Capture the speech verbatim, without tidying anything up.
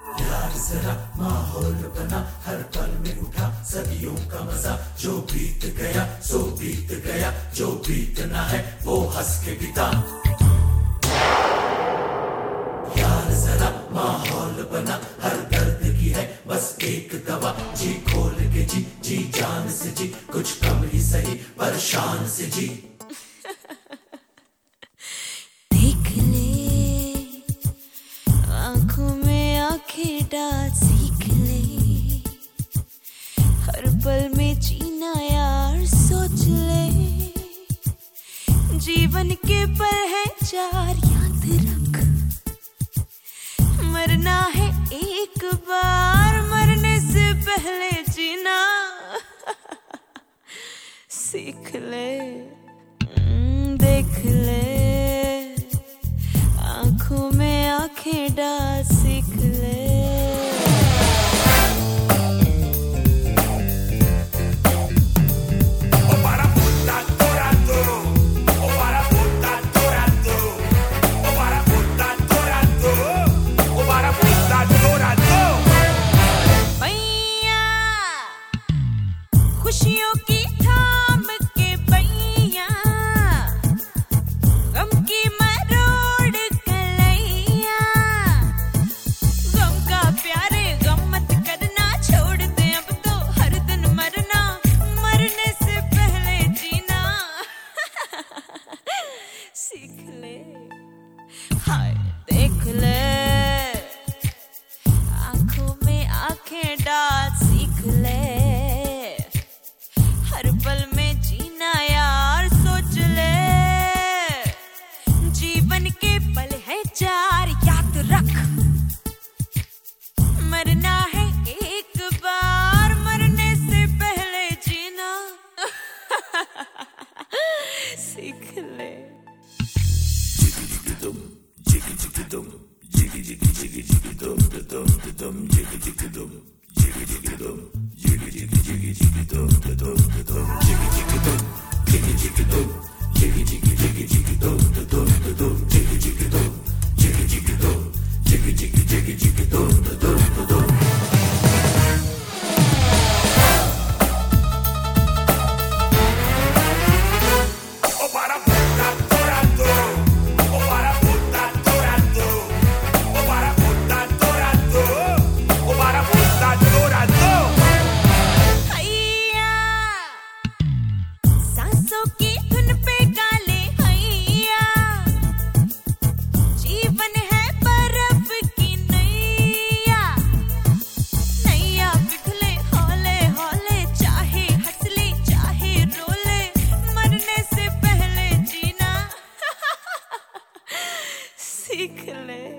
यार जरा माहौल बना, हर पल में उठा सदियों का मजा, जो बीत गया सो बीत गया, जो बीतना है वो हंस के बिता। यार जरा माहौल बना, हर दर्द की है बस एक दवा, जी खोल के जी, जी जान से जी, कुछ कम ही सही पर शान से जी। देख ले आंखों में आंखें डाल, सीख ले हर पल में जीना यार, सोच ले जीवन के पल है चार, याद रख मरना है एक बार, मरने से पहले जीना सीख ले। देख ले आंखों में आंखें डाल, सीख ले। खुशियों की थाम के बैया, गम की मरोड़ कलैया, गम का प्यारे गम मत करना, छोड़ दे अब तो हर दिन मरना, मरने से पहले जीना सीख ले। हाय देख ले आंखों में आंखें डाल, सीख ले हर पल में जीना यार, सोच ले जीवन के पल है चार, याद रख मरना है एक बार, मरने से पहले जीना सीख ले। सीख ले।